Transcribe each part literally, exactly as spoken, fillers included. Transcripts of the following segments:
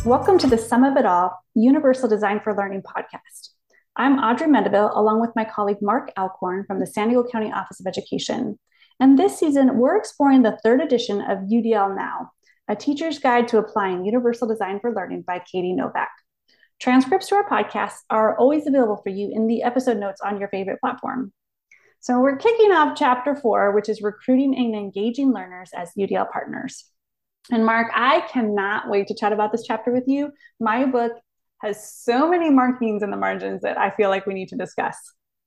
Welcome to the Sum of It All, Universal Design for Learning podcast. I'm Audrey Mendeville, along with my colleague Mark Alcorn from the San Diego County Office of Education. And this season, we're exploring the third edition of U D L Now, a teacher's guide to applying universal design for learning by Katie Novak. Transcripts to our podcasts are always available for you in the episode notes on your favorite platform. So we're kicking off chapter four, which is recruiting and engaging learners as U D L partners. And Mark, I cannot wait to chat about this chapter with you. My book has so many markings in the margins that I feel like we need to discuss.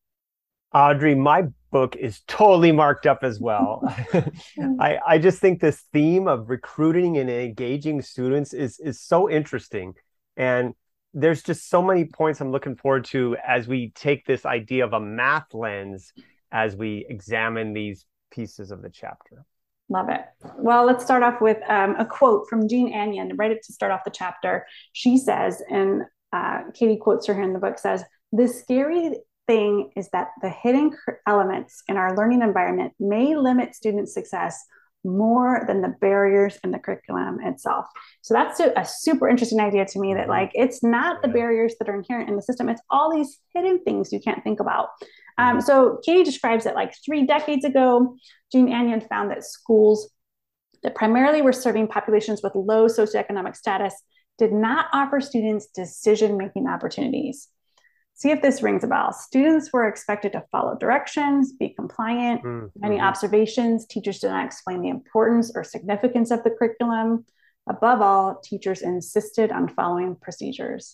Audrey, my book is totally marked up as well. I, I just think this theme of recruiting and engaging students is, is so interesting. And there's just so many points I'm looking forward to as we take this idea of a math lens as we examine these pieces of the chapter. Love it. Well, let's start off with um, a quote from Jean Anion, right to start off the chapter. She says, and uh, Katie quotes her here in the book, says, "The scary thing is that the hidden elements in our learning environment may limit student success more than the barriers in the curriculum itself." So that's a, a super interesting idea to me, that like, it's not the Yeah. barriers that are inherent in the system. It's all these hidden things you can't think about. Um, so Katie describes that like three decades ago, Jean Anion found that schools that primarily were serving populations with low socioeconomic status did not offer students decision-making opportunities. See if this rings a bell. Students were expected to follow directions, be compliant. Mm-hmm. Many observations, teachers did not explain the importance or significance of the curriculum. Above all, teachers insisted on following procedures.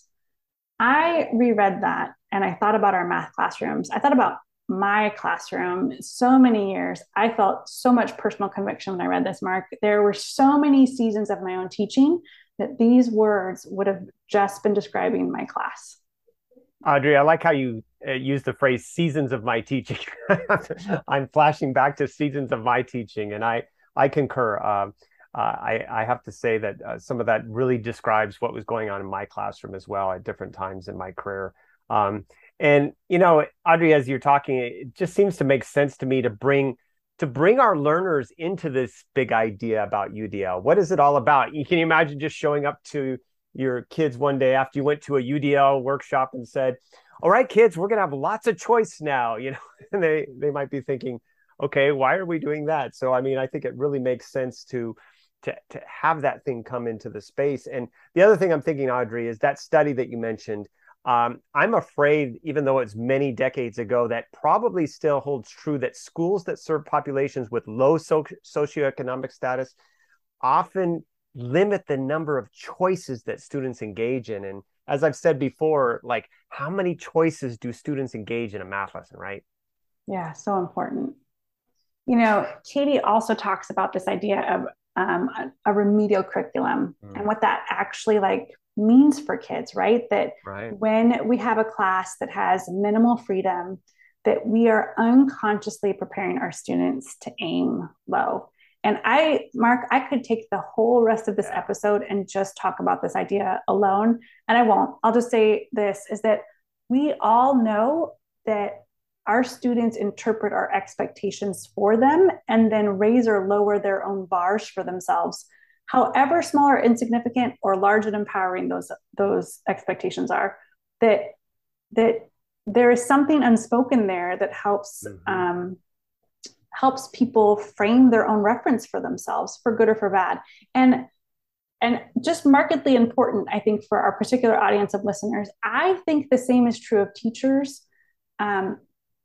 I reread that and I thought about our math classrooms. I thought about my classroom so many years. I felt so much personal conviction when I read this, Mark. There were so many seasons of my own teaching that these words would have just been describing my class. Audrey, I like how you uh, use the phrase seasons of my teaching. I'm flashing back to seasons of my teaching, and I, I concur. Uh, uh, I, I have to say that uh, some of that really describes what was going on in my classroom as well at different times in my career. Um, and, you know, Audrey, as you're talking, it just seems to make sense to me to bring to bring our learners into this big idea about U D L. What is it all about? You can imagine just showing up to your kids one day after you went to a U D L workshop and said, "All right, kids, we're going to have lots of choice now," you know, and they, they might be thinking, okay, why are we doing that? So, I mean, I think it really makes sense to, to, to have that thing come into the space. And the other thing I'm thinking, Audrey, is that study that you mentioned. Um, I'm afraid, even though it's many decades ago, that probably still holds true, that schools that serve populations with low so- socioeconomic status often limit the number of choices that students engage in. And as I've said before, like, how many choices do students engage in a math lesson, right? Yeah, so important. You know, Katie also talks about this idea of um, a, a remedial curriculum mm. and what that actually like means for kids, right? That right. when we have a class that has minimal freedom, that we are unconsciously preparing our students to aim low. And I, Mark, I could take the whole rest of this yeah. episode and just talk about this idea alone. And I won't. I'll just say this, is that we all know that our students interpret our expectations for them and then raise or lower their own bars for themselves, however small or insignificant or large and empowering those, those expectations are. That, that there is something unspoken there that helps mm-hmm. um, helps people frame their own reference for themselves, for good or for bad. And, and just markedly important, I think, for our particular audience of listeners, I think the same is true of teachers um,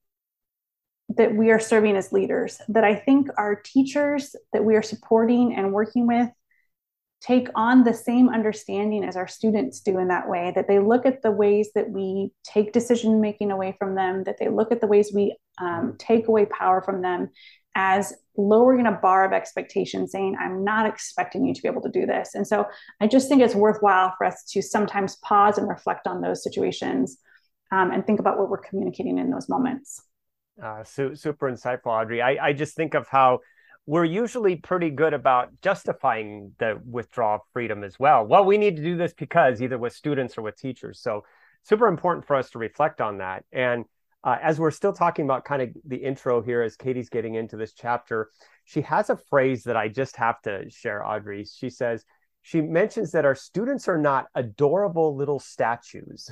that we are serving as leaders, that I think our teachers that we are supporting and working with take on the same understanding as our students do in that way, that they look at the ways that we take decision-making away from them, that they look at the ways we um, take away power from them as lowering a bar of expectation, saying, I'm not expecting you to be able to do this. And so I just think it's worthwhile for us to sometimes pause and reflect on those situations um, and think about what we're communicating in those moments. Uh, su- super insightful, Audrey. I, I just think of how we're usually pretty good about justifying the withdrawal of freedom as well. Well, we need to do this because, either with students or with teachers. So super important for us to reflect on that. And uh, as we're still talking about kind of the intro here, as Katie's getting into this chapter, she has a phrase that I just have to share, Audrey. She says, she mentions that our students are not adorable little statues,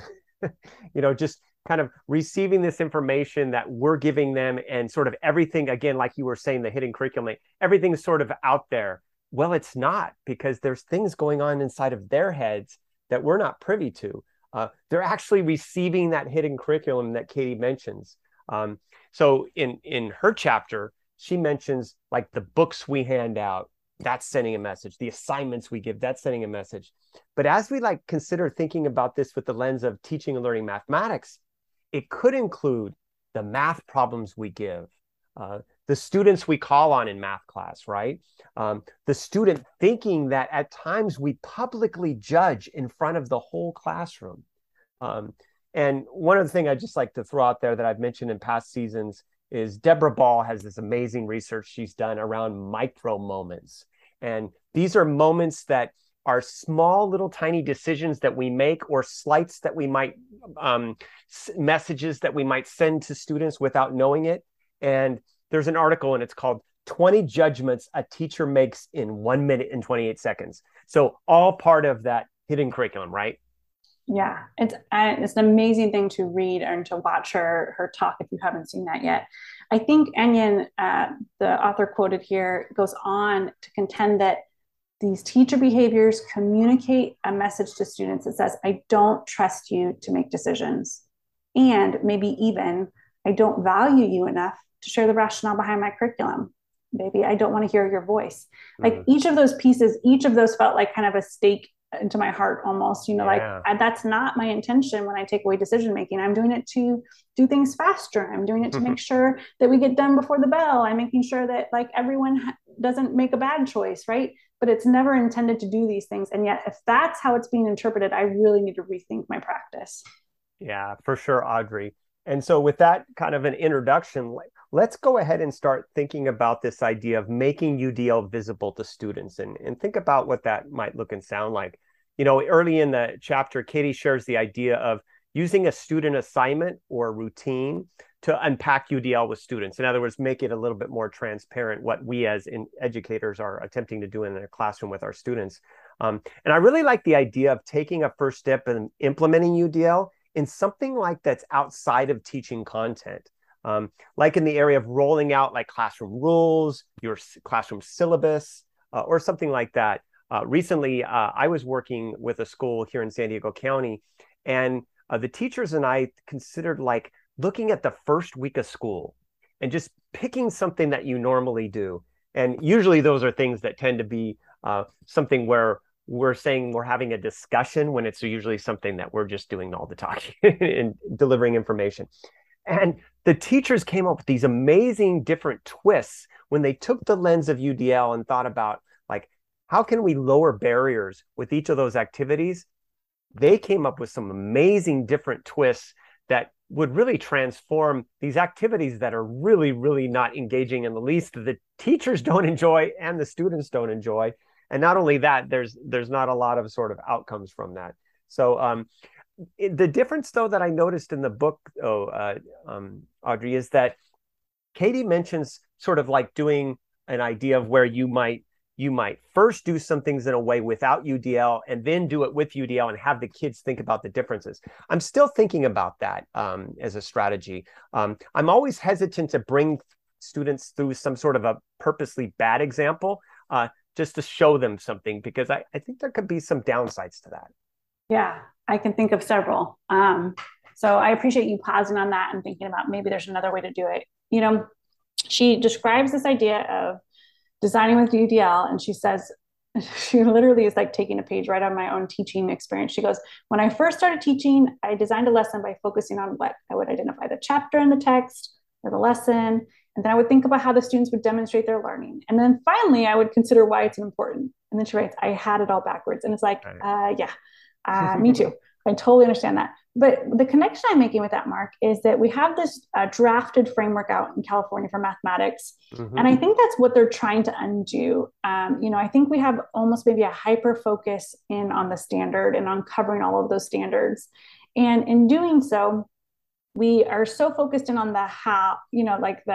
you know, just kind of receiving this information that we're giving them, and sort of everything, again, like you were saying, the hidden curriculum, everything's sort of out there. Well, it's not, because there's things going on inside of their heads that we're not privy to. Uh, they're actually receiving that hidden curriculum that Katie mentions. Um, so in, in her chapter, she mentions like the books we hand out, that's sending a message. The assignments we give, that's sending a message. But as we like consider thinking about this with the lens of teaching and learning mathematics, it could include the math problems we give, uh, the students we call on in math class, right? Um, the student thinking that at times we publicly judge in front of the whole classroom. Um, and one of the things I'd just like to throw out there that I've mentioned in past seasons is Deborah Ball has this amazing research she's done around micro moments. And these are moments that are small little tiny decisions that we make, or slights that we might, um, messages that we might send to students without knowing it. And there's an article, and it's called twenty Judgments a Teacher Makes in One Minute and twenty-eight Seconds. So all part of that hidden curriculum, right? Yeah, it's uh, it's an amazing thing to read and to watch her her talk if you haven't seen that yet. I think Onion, uh, the author quoted here, goes on to contend that these teacher behaviors communicate a message to students that says, I don't trust you to make decisions. And maybe even, I don't value you enough to share the rationale behind my curriculum. Maybe I don't want to hear your voice. Mm-hmm. Like each of those pieces, each of those felt like kind of a stake into my heart almost, you know, yeah. like I, that's not my intention when I take away decision making. I'm doing it to do things faster. I'm doing it to make sure that we get done before the bell. I'm making sure that like everyone ha- doesn't make a bad choice, right? But it's never intended to do these things. And yet, if that's how it's being interpreted, I really need to rethink my practice. Yeah, for sure, Audrey. And so with that kind of an introduction, let's go ahead and start thinking about this idea of making U D L visible to students, and, and think about what that might look and sound like. You know, early in the chapter, Katie shares the idea of using a student assignment or routine to unpack U D L with students. In other words, make it a little bit more transparent what we as in educators are attempting to do in the classroom with our students. Um, and I really like the idea of taking a first step in implementing U D L in something like that's outside of teaching content. Um, like in the area of rolling out like classroom rules, your classroom syllabus, uh, or something like that. Uh, recently, uh, I was working with a school here in San Diego County, and uh, the teachers and I considered like looking at the first week of school and just picking something that you normally do. And usually those are things that tend to be uh, something where we're saying we're having a discussion, when it's usually something that we're just doing all the talking and delivering information. And the teachers came up with these amazing different twists when they took the lens of U D L and thought about like, how can we lower barriers with each of those activities? They came up with some amazing different twists that would really transform these activities that are really, really not engaging in the least, that the teachers don't enjoy and the students don't enjoy. And not only that, there's there's not a lot of sort of outcomes from that. So um, it, the difference, though, that I noticed in the book, oh, uh, um, Audrey, is that Katie mentions sort of like doing an idea of where you might you might first do some things in a way without U D L and then do it with U D L and have the kids think about the differences. I'm still thinking about that um, as a strategy. Um, I'm always hesitant to bring students through some sort of a purposely bad example, uh, just to show them something, because I, I think there could be some downsides to that. Yeah, I can think of several. Um, so I appreciate you pausing on that and thinking about maybe there's another way to do it. You know, she describes this idea of designing with U D L, and she says, she literally is like taking a page right on my own teaching experience. She goes, when I first started teaching, I designed a lesson by focusing on what I would identify the chapter in the text or the lesson. And then I would think about how the students would demonstrate their learning. And then finally, I would consider why it's important. And then she writes, I had it all backwards. And it's like, uh, yeah, uh, me too. I totally understand that. But the connection I'm making with that, Mark, is that we have this uh, drafted framework out in California for mathematics. Mm-hmm. And I think that's what they're trying to undo. Um, you know, I think we have almost maybe a hyper focus in on the standard and on covering all of those standards. And in doing so, we are so focused in on the how, you know, like the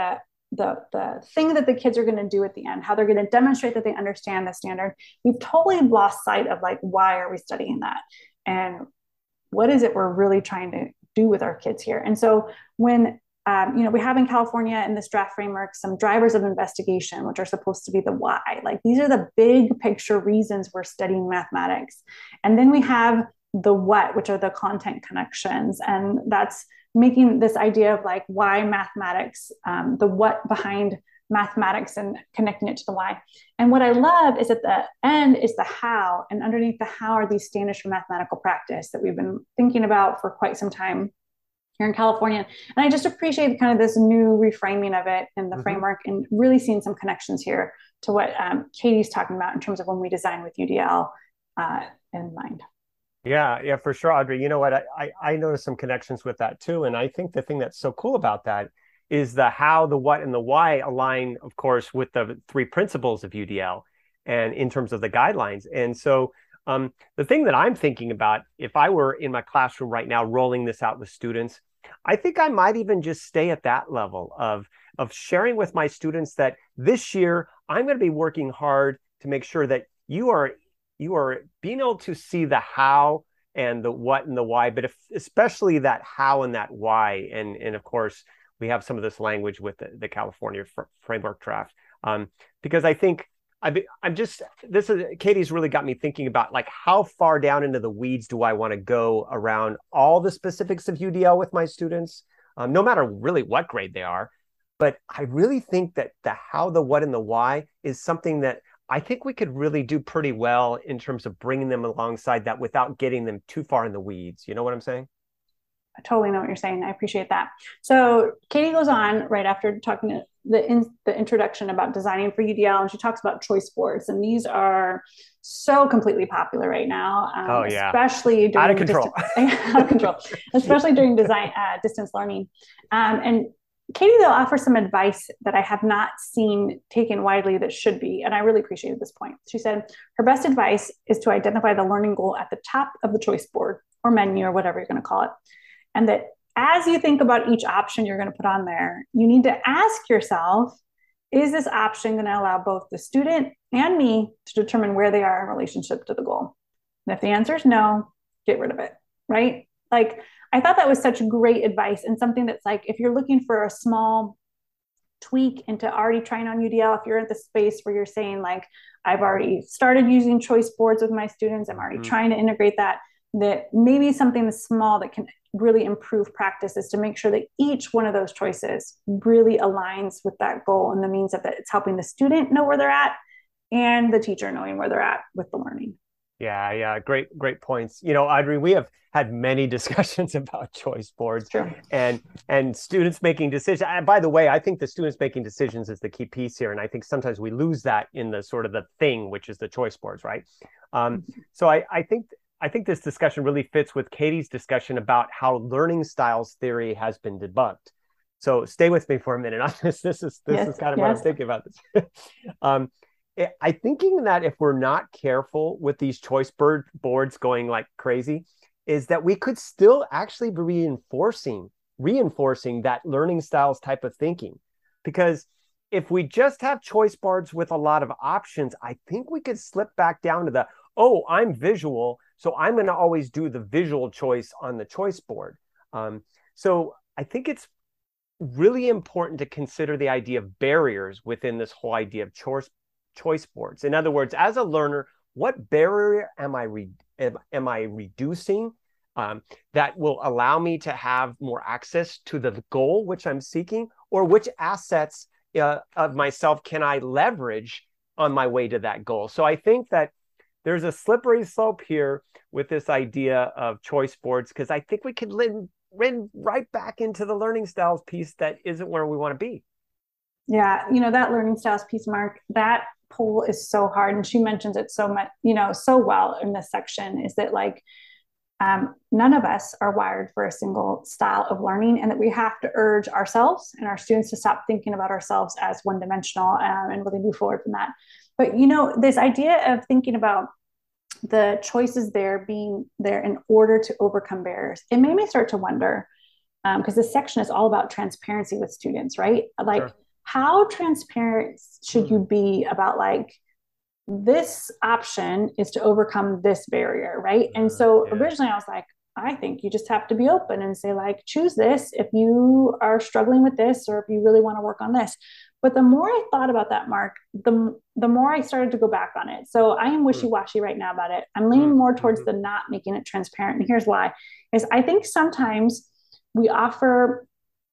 the, the thing that the kids are going to do at the end, how they're going to demonstrate that they understand the standard, we've totally lost sight of like, why are we studying that? And what is it we're really trying to do with our kids here? And so when, um, you know, we have in California in this draft framework, some drivers of investigation, which are supposed to be the why, like these are the big picture reasons we're studying mathematics. And then we have the what, which are the content connections. And that's making this idea of like why mathematics, um, the what behind mathematics and connecting it to the why. And what I love is at the end is the how, and underneath the how are these standards for mathematical practice that we've been thinking about for quite some time here in California. And I just appreciate kind of this new reframing of it in the mm-hmm. framework, and really seeing some connections here to what um, Katie's talking about in terms of when we design with U D L uh, in mind. Yeah, yeah, for sure, Audrey. You know what? I, I, I noticed some connections with that too. And I think the thing that's so cool about that is the how, the what, and the why align, of course, with the three principles of U D L and in terms of the guidelines. And so um, the thing that I'm thinking about, if I were in my classroom right now rolling this out with students, I think I might even just stay at that level of, of sharing with my students that this year I'm going to be working hard to make sure that you are you are being able to see the how and the what and the why, but if, especially that how and that why. And, and of course, we have some of this language with the, the California fr- framework draft. Um, because I think I, I'm just, this is, Katie's really got me thinking about like, how far down into the weeds do I want to go around all the specifics of U D L with my students, um, no matter really what grade they are. But I really think that the how, the what, and the why is something that I think we could really do pretty well in terms of bringing them alongside that without getting them too far in the weeds. You know what I'm saying? I totally know what you're saying. I appreciate that. So Katie goes on right after talking to the in, the introduction about designing for U D L, and she talks about choice boards, and these are so completely popular right now. Um, oh yeah, especially during out of control, distance, out of control, especially during design uh, distance learning. Um, and Katie, though, offers some advice that I have not seen taken widely that should be, and I really appreciated this point. She said her best advice is to identify the learning goal at the top of the choice board or menu or whatever you're going to call it. And that as you think about each option you're going to put on there, you need to ask yourself, is this option going to allow both the student and me to determine where they are in relationship to the goal? And if the answer is no, get rid of it, right? Like, I thought that was such great advice, and something that's like, if you're looking for a small tweak into already trying on U D L, if you're at the space where you're saying like, I've already started using choice boards with my students, I'm already mm-hmm. trying to integrate that, that maybe something small that can really improve practice is to make sure that each one of those choices really aligns with that goal, and the means of that it's helping the student know where they're at and the teacher knowing where they're at with the learning. Yeah, yeah, great, great points. You know, Audrey, we have had many discussions about choice boards and and students making decisions. And by the way, I think the students making decisions is the key piece here, and I think sometimes we lose that in the sort of the thing, which is the choice boards, right? Um, so I, I think. I think this discussion really fits with Katie's discussion about how learning styles theory has been debunked. So stay with me for a minute on this. This is this yes, is kind of yes. what I'm thinking about this. um, I'm thinking that if we're not careful with these choice board boards going like crazy, is that we could still actually be reinforcing reinforcing that learning styles type of thinking. Because if we just have choice boards with a lot of options, I think we could slip back down to the, oh, I'm visual, so I'm going to always do the visual choice on the choice board. Um, so I think it's really important to consider the idea of barriers within this whole idea of choice choice boards. In other words, as a learner, what barrier am I re- am, am I reducing um, that will allow me to have more access to the goal which I'm seeking, or which assets uh, of myself can I leverage on my way to that goal? So I think that there's a slippery slope here with this idea of choice boards, because I think we could live, live right back into the learning styles piece that isn't where we want to be. Yeah, you know, that learning styles piece, Mark, that pull is so hard. And she mentions it so much, you know, so well in this section, is that like, um, none of us are wired for a single style of learning, and that we have to urge ourselves and our students to stop thinking about ourselves as one dimensional um, and really move forward from that. But, you know, this idea of thinking about the choices there being there in order to overcome barriers, it made me start to wonder, because um, this section is all about transparency with students, right? Like, sure. how transparent should you be about like, this option is to overcome this barrier, right? And so Yeah. originally I was like, I think you just have to be open and say, like, choose this if you are struggling with this or if you really want to work on this. But the more I thought about that, Mark, the, the more I started to go back on it. So I am Mm. wishy-washy right now about it. I'm leaning Mm. more towards Mhm. the not making it transparent. And here's why, is I think sometimes we offer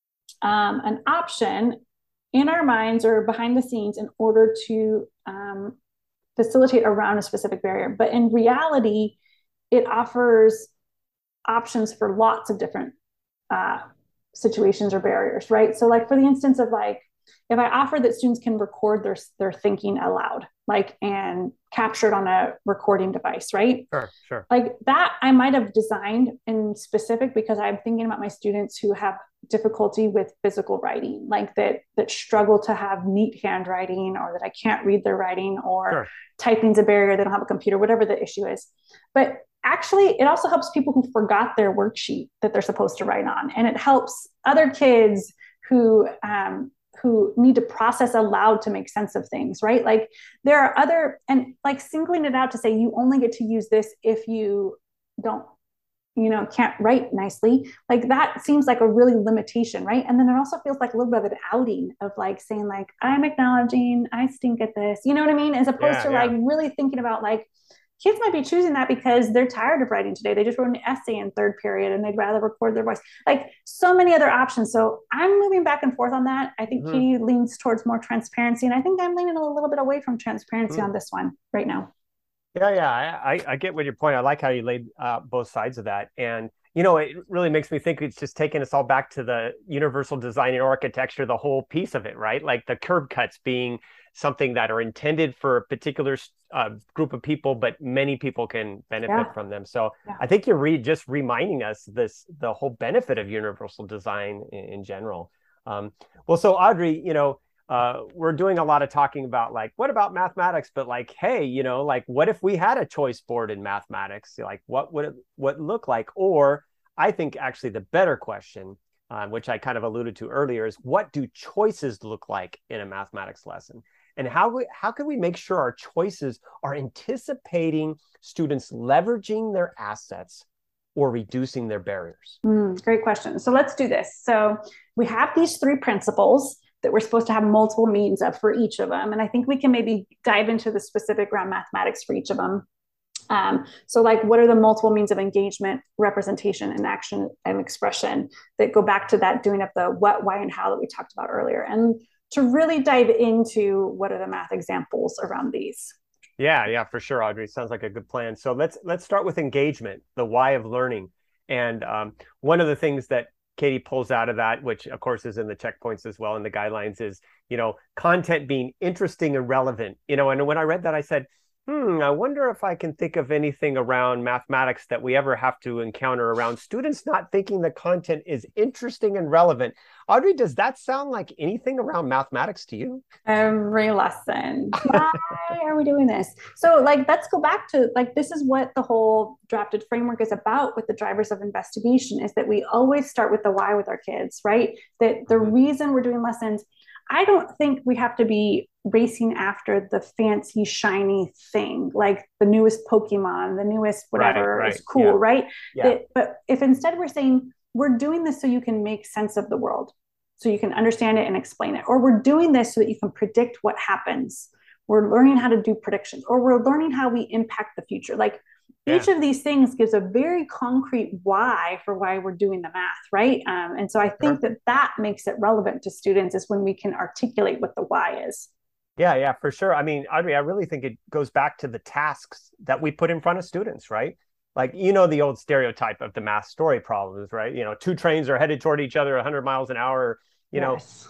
um, an option in our minds or behind the scenes in order to um, facilitate around a specific barrier. But in reality, it offers options for lots of different uh, situations or barriers, right? So, like for the instance of like, if I offer that students can record their their thinking aloud, like and capture it on a recording device, right? Sure, sure. Like that, I might have designed in specific because I'm thinking about my students who have difficulty with physical writing, like that that struggle to have neat handwriting, or that I can't read their writing, or Sure. typing's a barrier, they don't have a computer, whatever the issue is. But actually, it also helps people who forgot their worksheet that they're supposed to write on, and it helps other kids who um, who need to process aloud to make sense of things, right? Like there are other, and like singling it out to say you only get to use this if you don't, you know, can't write nicely. Like that seems like a really limitation, right? And then it also feels like a little bit of an outing of like saying like, I'm acknowledging I stink at this, you know what I mean? As opposed Yeah, to like yeah. really thinking about like, kids might be choosing that because they're tired of writing today. They just wrote an essay in third period and they'd rather record their voice. Like so many other options. So I'm moving back and forth on that. I think Mhm. Katie leans towards more transparency, and I think I'm leaning a little bit away from transparency Mm. on this one right now. Yeah, yeah, I, I I get what your point. I like how you laid uh, both sides of that, and you know, it really makes me think it's just taking us all back to the universal design and architecture, the whole piece of it, right? Like the curb cuts being something that are intended for a particular uh, group of people, but many people can benefit Yeah. from them. So Yeah. I think you're re just reminding us this the whole benefit of universal design in, in general. Um, well, so Audrey, you know uh, we're doing a lot of talking about like, what about mathematics? But like, hey, you know, like, what if we had a choice board in mathematics? Like, what would it what look like? Or I think actually the better question, uh, which I kind of alluded to earlier, is what do choices look like in a mathematics lesson? And how we, how can we make sure our choices are anticipating students leveraging their assets or reducing their barriers? Mm, great question. So let's do this. So we have these three principles that we're supposed to have multiple means of for each of them. And I think we can maybe dive into the specific around mathematics for each of them. Um, so like, what are the multiple means of engagement, representation, and action and expression that go back to that doing up the what, why, and how that we talked about earlier? And to really dive into what are the math examples around these. Yeah, yeah, for sure, Audrey. Sounds like a good plan. So let's let's start with engagement, the why of learning. And um, one of the things that Katie pulls out of that, which of course is in the checkpoints as well in the guidelines, is, you know, content being interesting and relevant. You know, and when I read that, I said, hmm, I wonder if I can think of anything around mathematics that we ever have to encounter around students not thinking the content is interesting and relevant. Audrey, does that sound like anything around mathematics to you? Every lesson. Why are we doing this? So, like, let's go back to like, this is what the whole drafted framework is about with the drivers of investigation, is that we always start with the why with our kids, right? That the Mhm. reason we're doing lessons, I don't think we have to be racing after the fancy, shiny thing, like the newest Pokemon, the newest Right, whatever is right. cool, Yeah, right? yeah. That, but if instead we're saying, we're doing this so you can make sense of the world, so you can understand it and explain it, or we're doing this so that you can predict what happens, we're learning how to do predictions, or we're learning how we impact the future. Like each Yeah. of these things gives a very concrete why for why we're doing the math, right? Um, and so I think Sure. that that makes it relevant to students, is when we can articulate what the why is. Yeah, yeah, for sure. I mean, Audrey, I really think it goes back to the tasks that we put in front of students, right? Like, you know, the old stereotype of the math story problems, right? You know, two trains are headed toward each other one hundred miles an hour, you know, Yes.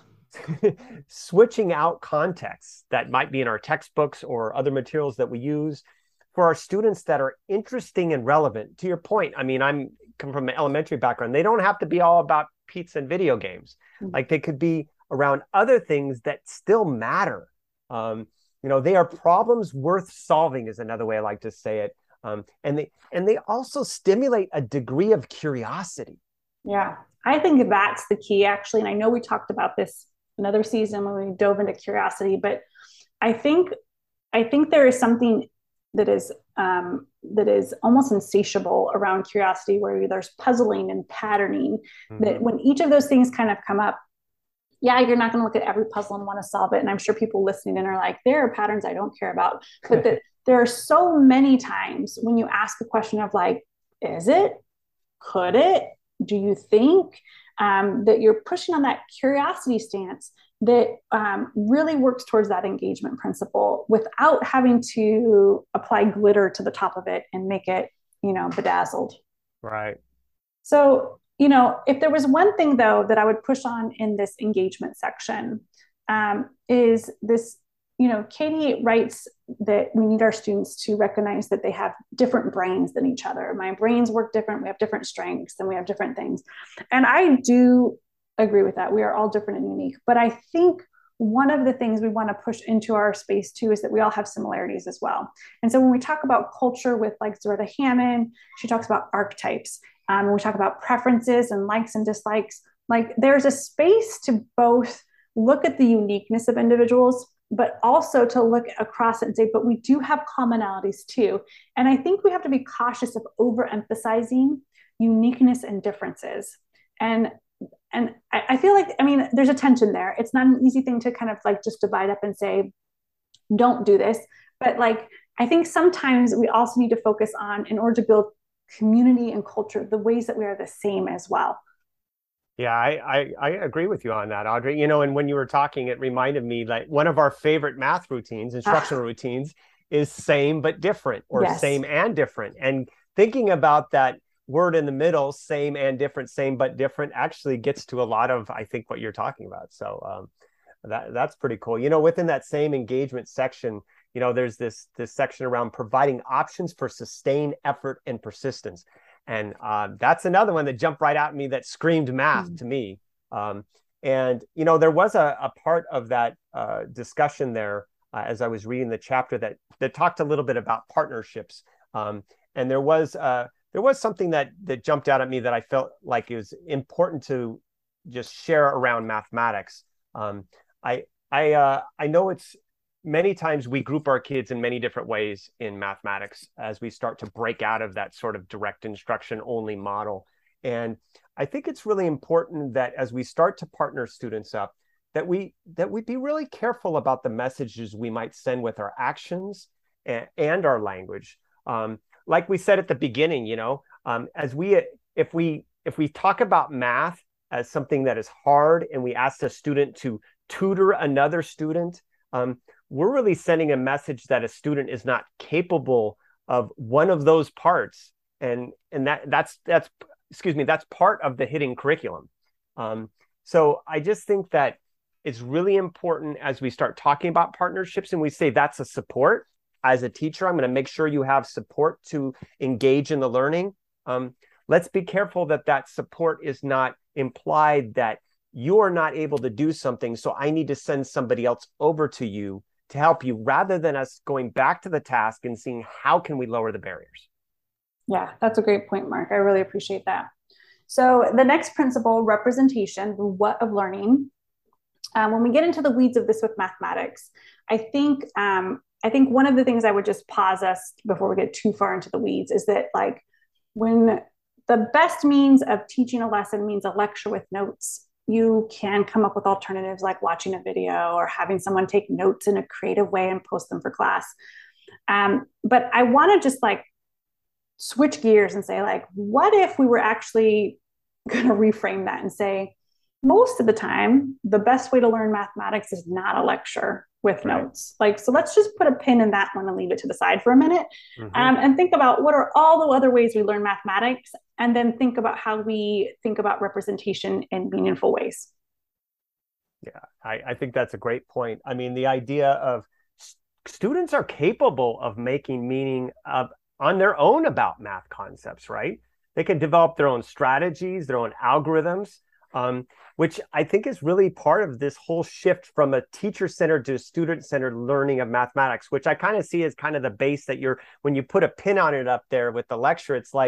switching out contexts that might be in our textbooks or other materials that we use for our students that are interesting and relevant. To your point, I mean, I'm come from an elementary background. They don't have to be all about pizza and video games. Mm-hmm. Like they could be around other things that still matter. Um, you know, they are problems worth solving is another way I like to say it. Um, and they and they also stimulate a degree of curiosity. Yeah, I think that's the key, actually. And I know we talked about this another season when we dove into curiosity. But I think I think there is something that is um, that is almost insatiable around curiosity, where there's puzzling and patterning. Mm-hmm. That when each of those things kind of come up, yeah, you're not going to look at every puzzle and want to solve it. And I'm sure people listening in are like, there are patterns I don't care about. But that there are so many times when you ask a question of like, is it? Could it? Do you think? Um, that you're pushing on that curiosity stance that um, really works towards that engagement principle without having to apply glitter to the top of it and make it, you know, bedazzled. Right. So, you know, if there was one thing though that I would push on in this engagement section, um, is this, you know, Katie writes that we need our students to recognize that they have different brains than each other. My brains work different. We have different strengths and we have different things. And I do agree with that. We are all different and unique. But I think one of the things we want to push into our space too is that we all have similarities as well. And so when we talk about culture with like Zoretta Hammond, she talks about archetypes. Um, when we talk about preferences and likes and dislikes, like there's a space to both look at the uniqueness of individuals, but also to look across it and say, but we do have commonalities too. And I think we have to be cautious of overemphasizing uniqueness and differences. And and I, I feel like, I mean, there's a tension there. It's not an easy thing to kind of like just divide up and say, don't do this. But like, I think sometimes we also need to focus on, in order to build community and culture, the ways that we are the same as well. Yeah, I, I, I agree with you on that, Audrey. You know, and when you were talking, it reminded me like one of our favorite math routines, instructional ah. routines, is same but different, or yes. same and different. And thinking about that word in the middle, same and different, same but different, actually gets to a lot of, I think, what you're talking about. So um, that that's pretty cool. You know, within that same engagement section, you know, there's this this section around providing options for sustained effort and persistence. And uh, that's another one that jumped right at me that screamed math mm. to me. Um, and, you know, there was a, a part of that uh, discussion there uh, as I was reading the chapter that that talked a little bit about partnerships. Um, and there was uh, there was something that that jumped out at me that I felt like it was important to just share around mathematics. Um, I I uh, I know it's many times we group our kids in many different ways in mathematics as we start to break out of that sort of direct instruction only model. And I think it's really important that as we start to partner students up, that we that we be really careful about the messages we might send with our actions and, and our language. Um, like we said at the beginning, you know, um, as we if we if we talk about math as something that is hard and we ask a student to tutor another student, um, we're really sending a message that a student is not capable of one of those parts. And, and that that's, that's, excuse me, that's part of the hidden curriculum. Um, so I just think that it's really important as we start talking about partnerships and we say that's a support. As a teacher, I'm going to make sure you have support to engage in the learning. Um, let's be careful that that support is not implied that you're not able to do something, so I need to send somebody else over to you to help you, rather than us going back to the task and seeing how can we lower the barriers. Yeah, that's a great point, Mark. I really appreciate that. So the next principle, representation, the what of learning. Um, when we get into the weeds of this with mathematics, I think um, I think one of the things I would just pause us before we get too far into the weeds is that, like, when the best means of teaching a lesson means a lecture with notes, you can come up with alternatives like watching a video or having someone take notes in a creative way and post them for class. Um, but I want to just like switch gears and say, like, what if we were actually going to reframe that and say, most of the time, the best way to learn mathematics is not a lecture with right. notes. Like, so let's just put a pin in that one and leave it to the side for a minute, mm-hmm. um, and think about what are all the other ways we learn mathematics, and then think about how we think about representation in meaningful ways. Yeah, I, I think that's a great point. I mean, the idea of st- students are capable of making meaning of, on their own about math concepts, right? They can develop their own strategies, their own algorithms, um, which I think is really part of this whole shift from a teacher-centered to student-centered learning of mathematics, which I kind of see as kind of the base that you're, when you put a pin on it up there with the lecture, it's like,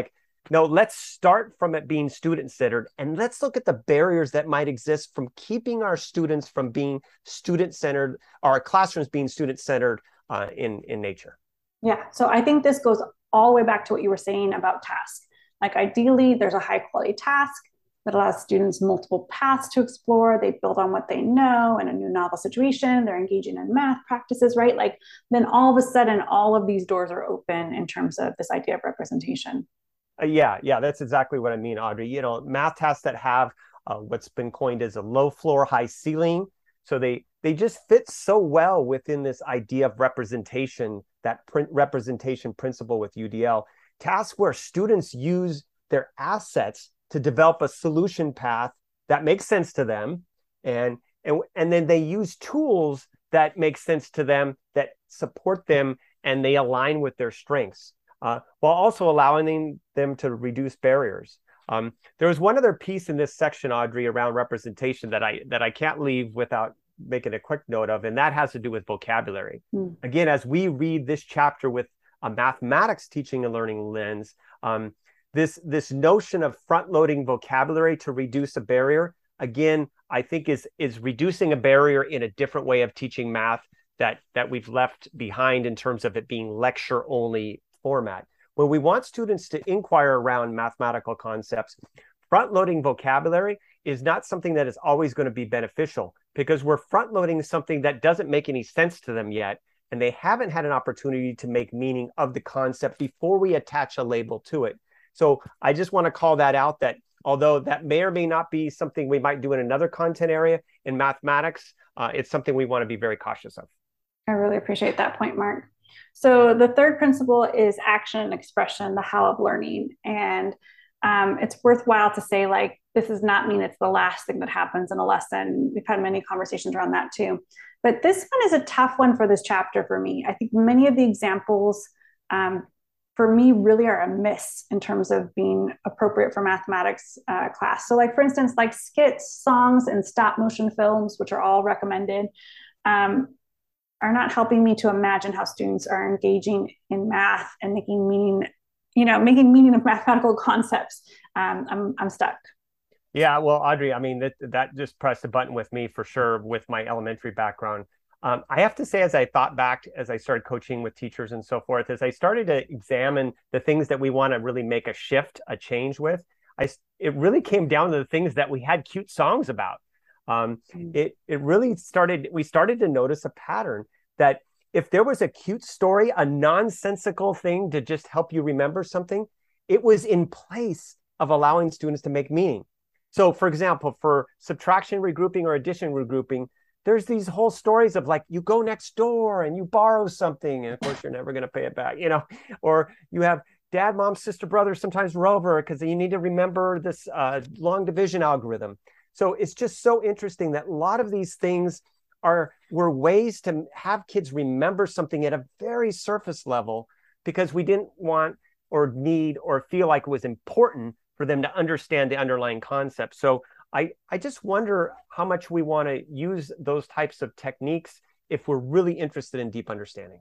no, let's start from it being student-centered, and let's look at the barriers that might exist from keeping our students from being student-centered, our classrooms being student-centered uh, in, in nature. Yeah, so I think this goes all the way back to what you were saying about task. Like ideally, there's a high quality task that allows students multiple paths to explore. They build on what they know in a new novel situation. They're engaging in math practices, right? Like then all of a sudden, all of these doors are open in terms of this idea of representation. Uh, yeah, yeah, that's exactly what I mean, Audrey. You know, math tasks that have uh, what's been coined as a low floor, high ceiling. So they they just fit so well within this idea of representation, that print representation principle with U D L. Tasks where students use their assets to develop a solution path that makes sense to them, and and and then they use tools that make sense to them, that support them, and they align with their strengths. Uh, while also allowing them to reduce barriers. Um, there was one other piece in this section, Audrey, around representation that I that I can't leave without making a quick note of, and that has to do with vocabulary. Mm. Again, as we read this chapter with a mathematics teaching and learning lens, um, this this notion of front-loading vocabulary to reduce a barrier, again, I think is is reducing a barrier in a different way of teaching math that that we've left behind in terms of it being lecture-only format. When we want students to inquire around mathematical concepts, front-loading vocabulary is not something that is always going to be beneficial, because we're front-loading something that doesn't make any sense to them yet, and they haven't had an opportunity to make meaning of the concept before we attach a label to it. So I just want to call that out, that although that may or may not be something we might do in another content area in mathematics, uh, it's something we want to be very cautious of. I really appreciate that point, Mark. So the third principle is action and expression, the how of learning. And um, it's worthwhile to say, like, this does not mean it's the last thing that happens in a lesson. We've had many conversations around that too. But this one is a tough one for this chapter for me. I think many of the examples um, for me really are a miss in terms of being appropriate for mathematics uh, class. So like, for instance, like skits, songs, and stop motion films, which are all recommended, um, are not helping me to imagine how students are engaging in math and making meaning, you know, making meaning of mathematical concepts. Um, I'm, I'm stuck. Yeah, well, Audrey, I mean, that, that just pressed a button with me for sure with my elementary background. Um, I have to say, as I thought back, as I started coaching with teachers and so forth, as I started to examine the things that we want to really make a shift, a change with, I, it really came down to the things that we had cute songs about. Um, it it really started, we started to notice a pattern that if there was a cute story, a nonsensical thing to just help you remember something, it was in place of allowing students to make meaning. So for example, for subtraction regrouping or addition regrouping, there's these whole stories of like, you go next door and you borrow something, and of course you're never going to pay it back, you know, or you have dad, mom, sister, brother, sometimes rover, because you need to remember this uh, long division algorithm. So it's just so interesting that a lot of these things are were ways to have kids remember something at a very surface level, because we didn't want or need or feel like it was important for them to understand the underlying concept. So I, I just wonder how much we want to use those types of techniques if we're really interested in deep understanding.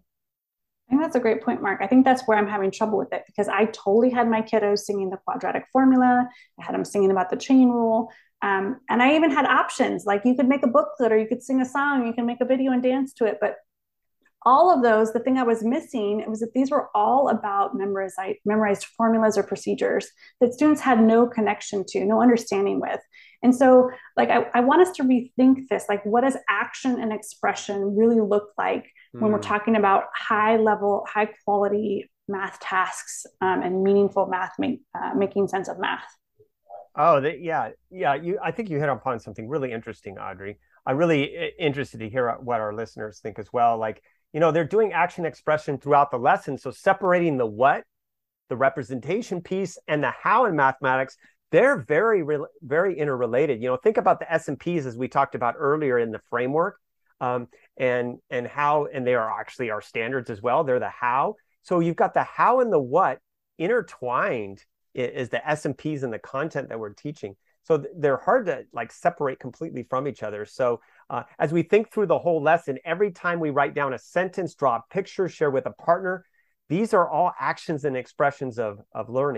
I think that's a great point, Mark. I think that's where I'm having trouble with it, because I totally had my kiddos singing the quadratic formula. I had them singing about the chain rule. Um, and I even had options, like you could make a booklet or you could sing a song, you can make a video and dance to it. But all of those, the thing I was missing, it was that these were all about memorized, memorized formulas or procedures that students had no connection to, no understanding with. And so like, I, I want us to rethink this, like what does action and expression really look like mm. when we're talking about high level, high quality math tasks um, and meaningful math, make, uh, making sense of math. Oh, the, yeah, yeah. You, I think you hit upon something really interesting, Audrey. I'm really interested to hear what our listeners think as well. Like, you know, they're doing action expression throughout the lesson. So separating the what, the representation piece, and the how in mathematics, they're very, very interrelated. You know, think about the S and Ps as we talked about earlier in the framework, um, and and how, and they are actually our standards as well. They're the how. So you've got the how and the what intertwined is the S and Ps and the content that we're teaching. So they're hard to like separate completely from each other. So uh, as we think through the whole lesson, every time we write down a sentence, draw a picture, share with a partner, these are all actions and expressions of, of learning.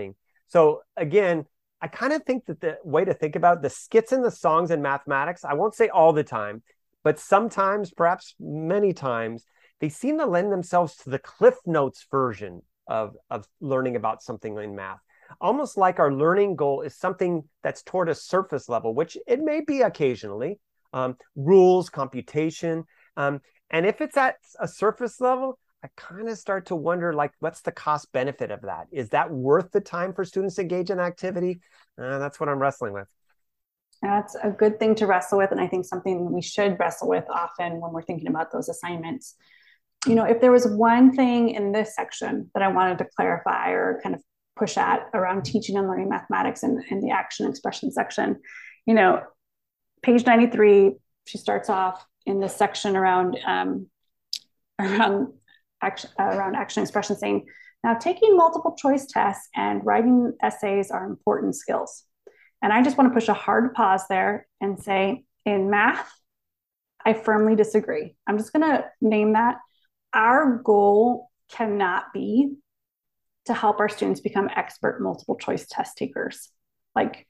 So again, I kind of think that the way to think about the skits and the songs in mathematics, I won't say all the time, but sometimes, perhaps many times, they seem to lend themselves to the Cliff Notes version of, of learning about something in math. Almost like our learning goal is something that's toward a surface level, which it may be occasionally, um, rules, computation. Um, and if it's at a surface level, I kind of start to wonder, like, what's the cost benefit of that? Is that worth the time for students to engage in activity? Uh, that's what I'm wrestling with. That's a good thing to wrestle with. And I think something we should wrestle with often when we're thinking about those assignments. You know, if there was one thing in this section that I wanted to clarify or kind of push at around teaching and learning mathematics in, in the action expression section, you know, page ninety-three, she starts off in this section around um, around action uh, around action expression, saying, now taking multiple choice tests and writing essays are important skills. And I just want to push a hard pause there and say, in math, I firmly disagree. I'm just going to name that. Our goal cannot be to help our students become expert multiple choice test takers. Like,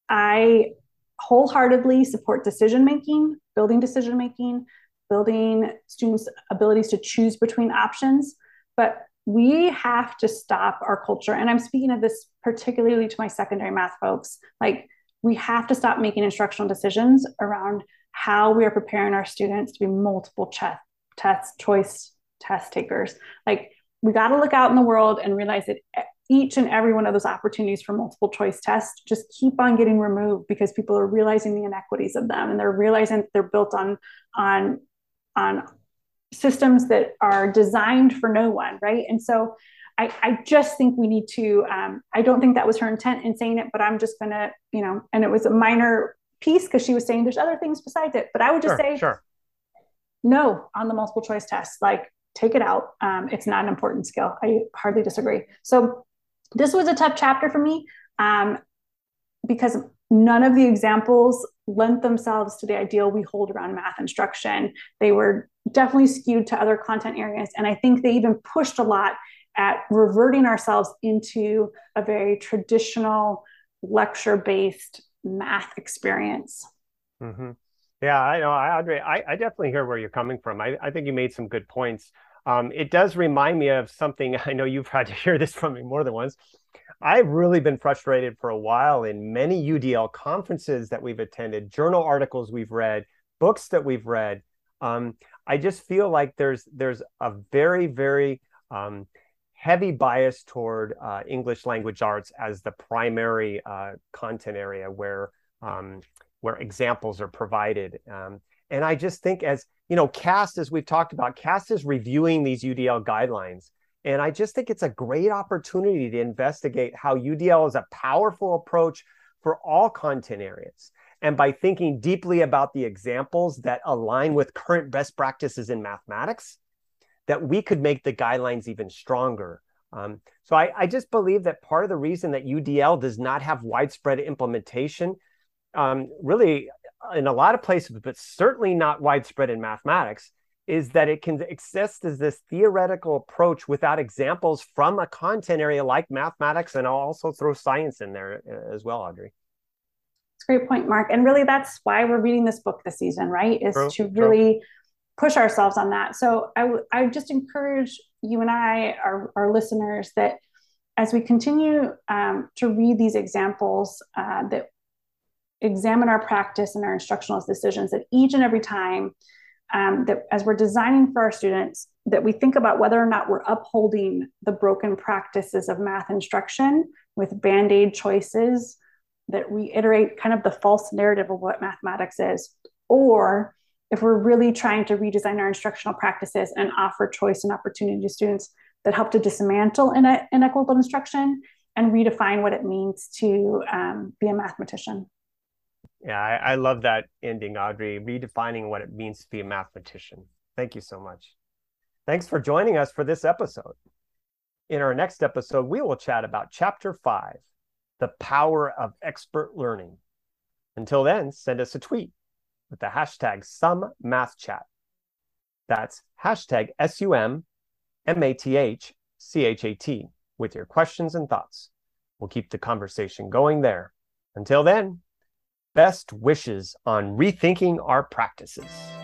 I wholeheartedly support decision making, building decision making, building students' abilities to choose between options. But we have to stop our culture. And I'm speaking of this particularly to my secondary math folks. Like, we have to stop making instructional decisions around how we are preparing our students to be multiple ch- test choice test takers. Like, we got to look out in the world and realize that each and every one of those opportunities for multiple choice tests just keep on getting removed because people are realizing the inequities of them, and they're realizing they're built on on on systems that are designed for no one, right? And so I, I just think we need to, um, I don't think that was her intent in saying it, but I'm just gonna, you know, and it was a minor piece because she was saying there's other things besides it, but I would just Sure, say sure. No on the multiple choice tests, like, take it out. Um, it's not an important skill. I hardly disagree. So this was a tough chapter for me um, because none of the examples lent themselves to the ideal we hold around math instruction. They were definitely skewed to other content areas. And I think they even pushed a lot at reverting ourselves into a very traditional lecture-based math experience. Mm-hmm. Yeah, I know, Audrey, I, I definitely hear where you're coming from. I, I think you made some good points. Um, it does remind me of something. I know you've had to hear this from me more than once. I've really been frustrated for a while in many U D L conferences that we've attended, journal articles we've read, books that we've read. Um, I just feel like there's there's a very, very um, heavy bias toward uh, English language arts as the primary uh, content area where um, where examples are provided. Um, and I just think, as you know, CAST, as we've talked about, CAST is reviewing these U D L guidelines. And I just think it's a great opportunity to investigate how U D L is a powerful approach for all content areas. And by thinking deeply about the examples that align with current best practices in mathematics, that we could make the guidelines even stronger. Um, so I, I just believe that part of the reason that U D L does not have widespread implementation, um, really in a lot of places, but certainly not widespread in mathematics, is that it can exist as this theoretical approach without examples from a content area like mathematics, and I'll also throw science in there as well, Audrey. It's a great point, Mark. And really, that's why we're reading this book this season, right? Is True, to true. really push ourselves on that. So I, I just encourage you and I, our, our listeners, that as we continue um, to read these examples, uh, that examine our practice and our instructional decisions, that each and every time um, that as we're designing for our students, that we think about whether or not we're upholding the broken practices of math instruction with Band-Aid choices that reiterate kind of the false narrative of what mathematics is, or if we're really trying to redesign our instructional practices and offer choice and opportunity to students that help to dismantle inequitable instruction and redefine what it means to um, be a mathematician. Yeah, I, I love that ending, Audrey, redefining what it means to be a mathematician. Thank you so much. Thanks for joining us for this episode. In our next episode, we will chat about Chapter five, The Power of Expert Learning. Until then, send us a tweet with the hashtag SumMathChat. That's hashtag S U M M A T H C H A T with your questions and thoughts. we'll keep the conversation going there. Until then, best wishes on rethinking our practices.